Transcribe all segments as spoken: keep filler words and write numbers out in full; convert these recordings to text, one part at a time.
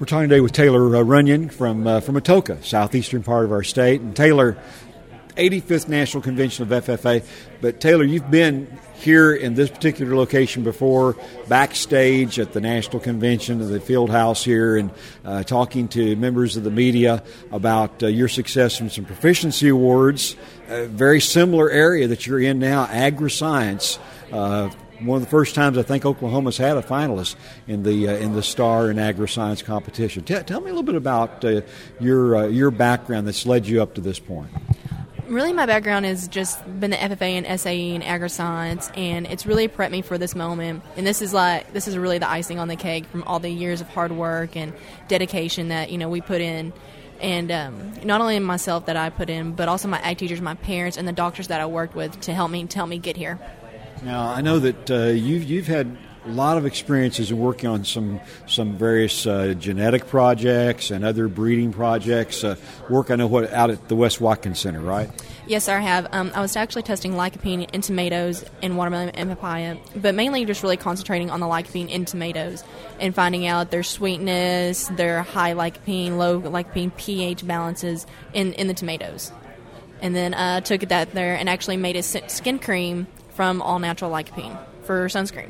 We're talking today with Taylor uh, Runyon from uh, from Atoka, southeastern part of our state. And Taylor, eighty-fifth National Convention of F F A. But Taylor, you've been here in this particular location before, backstage at the National Convention of the field house here, and uh, talking to members of the media about uh, your success in some proficiency awards. A very similar area that you're in now, agri-science. Uh, One of the first times I think Oklahoma's had a finalist in the uh, in the STAR and Agri-Science competition. T- tell me a little bit about uh, your uh, your background that's led you up to this point. Really, my background has just been the F F A and S A E and Agri-Science, and it's really prepped me for this moment. And this is like this is really the icing on the cake from all the years of hard work and dedication that you know we put in. And um, not only myself that I put in, but also my ag teachers, my parents, and the doctors that I worked with to help me to help me get here. Now, I know that uh, you've, you've had a lot of experiences in working on some some various uh, genetic projects and other breeding projects. Uh, work, I know, what out at the West Watkins Center, right? Yes, sir, I have. Um, I was actually testing lycopene in tomatoes and watermelon and papaya, but mainly just really concentrating on the lycopene in tomatoes and finding out their sweetness, their high lycopene, low lycopene pH balances in, in the tomatoes. And then uh, took that there and actually made a skin cream from all-natural lycopene for sunscreen.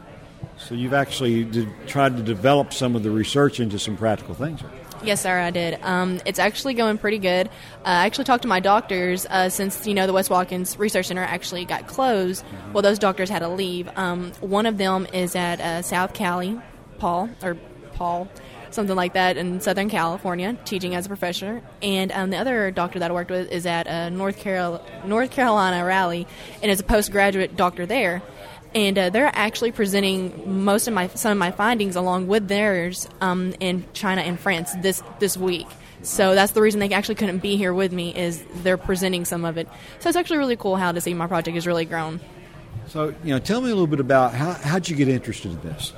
So you've actually did, tried to develop some of the research into some practical things, right? Yes, sir, I did. Um, it's actually going pretty good. Uh, I actually talked to my doctors uh, since, you know, the West Watkins Research Center actually got closed. Mm-hmm. Well, those doctors had to leave. Um, one of them is at uh, South Cali, Paul, or Paul, something like that, in Southern California, teaching as a professor. And um, the other doctor that I worked with is at uh, North, Carol- North Carolina Raleigh, and is a postgraduate doctor there. And uh, they're actually presenting most of my some of my findings along with theirs um, in China and France this this week. So that's the reason they actually couldn't be here with me, is they're presenting some of it. So it's actually really cool how to see my project has really grown. So, you know, tell me a little bit about how how'd you get interested in this?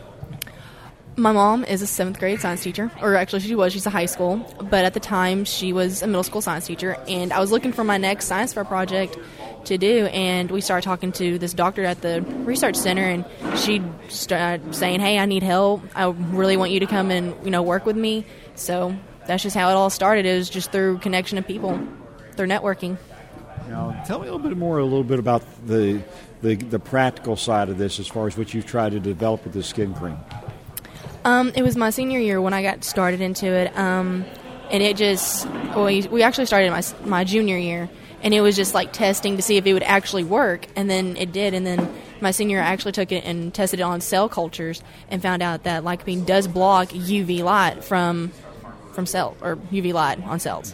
My mom is a seventh grade science teacher, or actually she was, she's a high school, but at the time she was a middle school science teacher, and I was looking for my next science fair project to do, and we started talking to this doctor at the research center, and she started saying, hey, I need help, I really want you to come and, you know, work with me. So that's just how it all started. It was just through connection of people, through networking. Now, tell me a little bit more, a little bit about the the, the practical side of this as far as what you've tried to develop with this skin cream. Um, it was my senior year when I got started into it, um, and it just, well, we, we actually started my my junior year, and it was just like testing to see if it would actually work, and then it did, and then my senior year I actually took it and tested it on cell cultures and found out that lycopene does block U V light from from cell, or U V light on cells.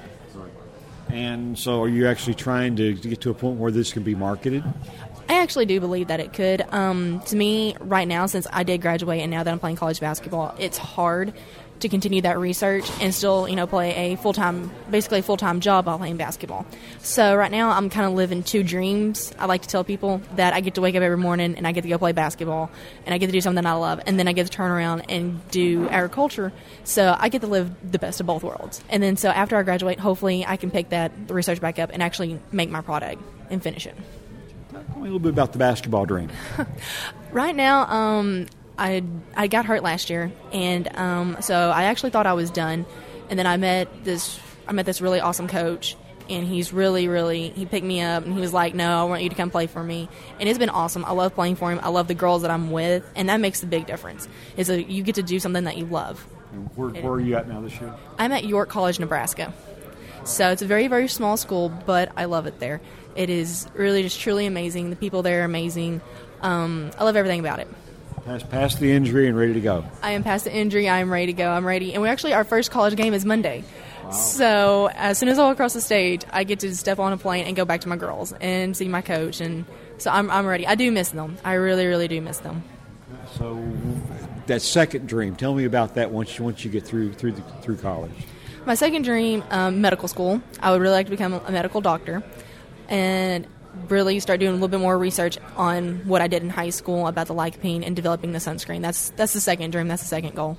And so are you actually trying to, to get to a point where this can be marketed? I actually do believe that it could. Um, to me, right now, since I did graduate and now that I'm playing college basketball, it's hard to continue that research and still, you know, play a full-time, basically a full-time job while playing basketball. So right now, I'm kind of living two dreams. I like to tell people that I get to wake up every morning and I get to go play basketball and I get to do something I love, and then I get to turn around and do agriculture. So I get to live the best of both worlds. And then so after I graduate, hopefully I can pick that research back up and actually make my product and finish it. Tell me a little bit about the basketball dream. Right now, um, I I got hurt last year, and um, so I actually thought I was done. And then I met this I met this really awesome coach, and he's really, really, he picked me up, and he was like, no, I want you to come play for me. And it's been awesome. I love playing for him. I love the girls that I'm with, and that makes a big difference, is that you get to do something that you love. Where, where are you at now this year? I'm at York College, Nebraska. So it's a very, very small school, but I love it there. It is really just truly amazing. The people there are amazing. Um, I love everything about it. Past, past the injury and ready to go. I am past the injury. I am ready to go. I'm ready. And we actually, our first college game is Monday. Wow. So as soon as I walk across the stage, I get to step on a plane and go back to my girls and see my coach. And so I'm, I'm ready. I do miss them. I really, really do miss them. So that second dream, tell me about that once you, once you get through through the, through college. My second dream, um, medical school. I would really like to become a medical doctor and really start doing a little bit more research on what I did in high school about the lycopene and developing the sunscreen. That's that's the second dream. That's the second goal.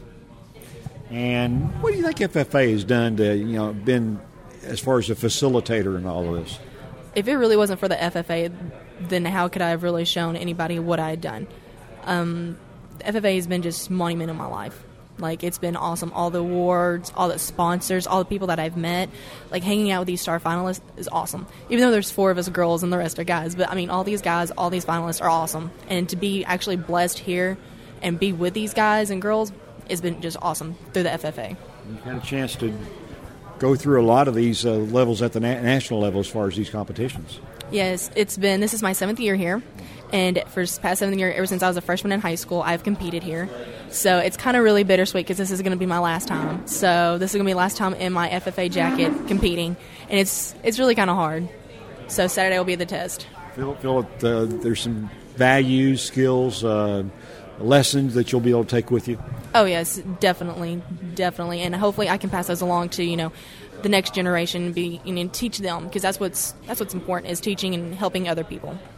And what do you think F F A has done to, you know, been as far as a facilitator in all of this? If it really wasn't for the F F A, then how could I have really shown anybody what I had done? Um, the F F A has been just monument in my life. Like, it's been awesome. All the awards, all the sponsors, all the people that I've met, like, hanging out with these star finalists is awesome. Even though there's four of us girls and the rest are guys. But, I mean, all these guys, all these finalists are awesome. And to be actually blessed here and be with these guys and girls has been just awesome through the F F A. You've had a chance to go through a lot of these uh, levels at the na- national level as far as these competitions. Yes, it's been, this is my seventh year here. And for the past seven years, ever since I was a freshman in high school, I've competed here. So it's kind of really bittersweet because this is going to be my last time. So this is going to be the last time in my F F A jacket competing. And it's it's really kind of hard. So Saturday will be the test. Feel, feel that uh, there's some values, skills, uh, lessons that you'll be able to take with you? Oh, yes, definitely, definitely. And hopefully I can pass those along to, you know, the next generation and be, you know, teach them, because that's what's, that's what's important, is teaching and helping other people.